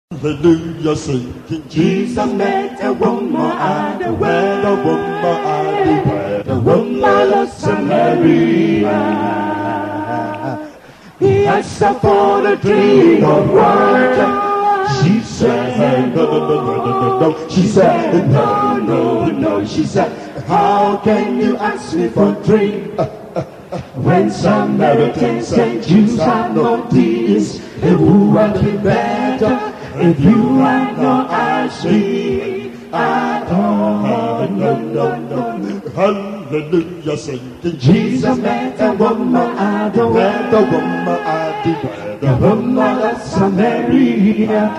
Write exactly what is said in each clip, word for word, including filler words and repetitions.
Hallelujah, singing Jesus met a woman at the well, the woman at the well, the woman of Samaria. He asked her for a drink of water. She said, no, no, no, no, no, no. She said, no, no, no. She said, how can you ask me for a drink? When Samaritans and Jews have no deeds, it would have been better if you had not asked me at all. No, no, no, no. Hallelujah, singing Jesus met a woman at the well, the woman at the well, the woman of Samaria.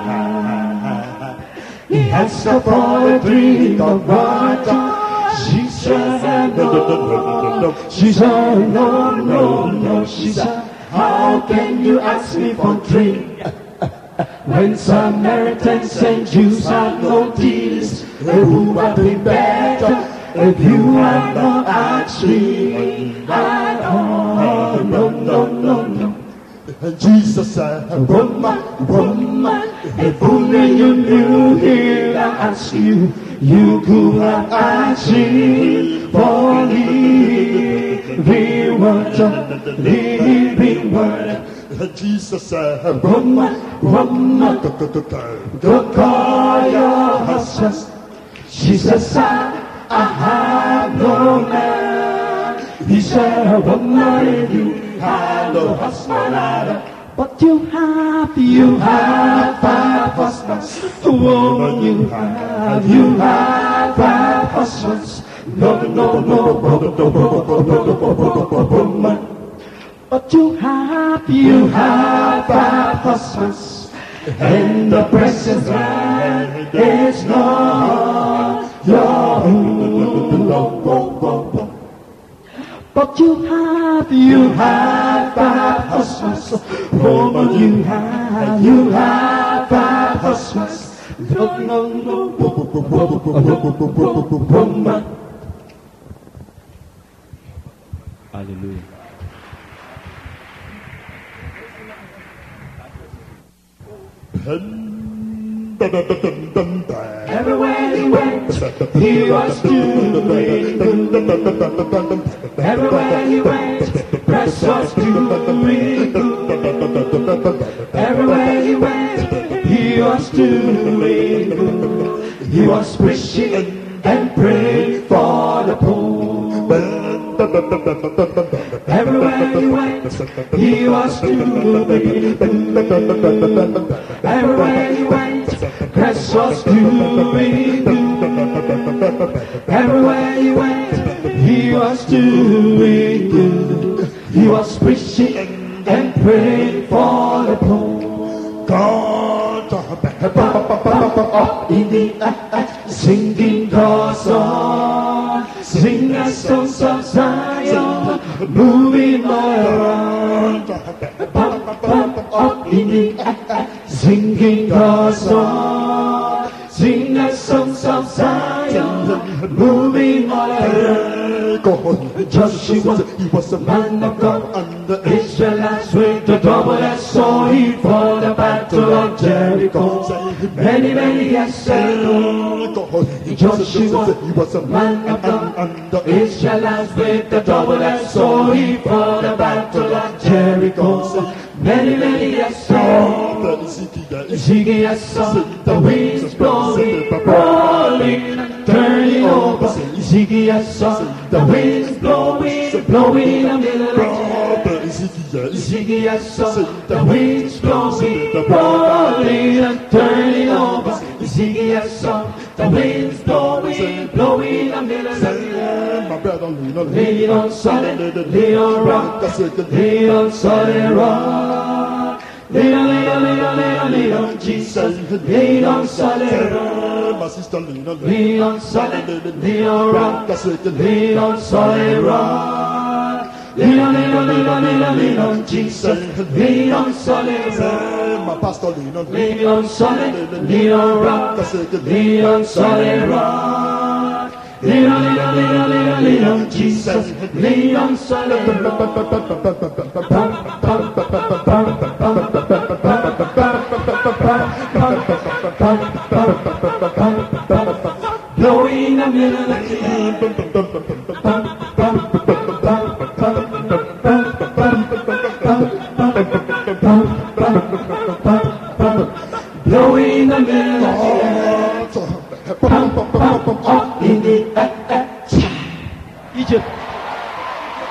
He asked her for a drink of water. She said, no, no, no, no, no. She said, no, no, no. She said, how can you ask me for drink? When Samaritans and Jews have no deeds, it would have been better if you had not asked me at all. No, no, no, no. And Jesus said, Woman, woman, if only you knew here I asked you, you could have asked me for living water, living water. and Jesus said, Woman, woman, go, go, go, go. go call your husband. She says, I, I have no man. He said, woman, if you have no husband, but you have, you have five husbands. Woman, you have, you have five husbands. No, no, no, no, no, no, no, woman. But you have, you have five husbands, and the precious land is not your own. But you have, you have five husbands. Woman, you have, you have five husbands. No, no, no, woman. Hallelujah. Everywhere he went, he was doing good. Everywhere he went, press was doing good. Everywhere he went, he was doing good. He was preaching and praying for the poor. Everywhere he went, he was doing good. Everywhere he went, Christ was doing good. Everywhere he went, he was doing good. He was preaching and praying for the poor. God, Up in the air, singing God's song, sing a song of Zion, moving all around. Up in the air, singing God's song, sing a song of Zion, moving all around. Joshua, he was a man of God, and the Israelites with the double-edged sword, he fought the battle of Jericho. Many, many years ago, Joshua, he was a man of God, and the Israelites with the double-edged sword, he fought the battle of Jericho. Many, many years ago, Ezekiel saw the winds blowing, rolling and turning over. Ezekiel saw the winds blowing, blowing in the middle of the Ezekiel saw the winds blowing, rolling and turning over. Ezekiel saw the winds blowing, blowing in the middle of the lean on solid, lean on rock, lean on solid rock. Lean on, lean on, lean on, lean on, lean on Jesus, lean on solid rock. my sister, lean on, Lean on solid, lean on rock, lean on solid rock. Lean on, lean on, lean on, lean on, lean on Jesus, lean on solid rock. my pastor, lean on, Lean on solid, lean on rock, lean on solid rock. Lean on, lean on, lean on, lean on, lean on Jesus, lean on solid rock. Blowing a melody, blowing a melody.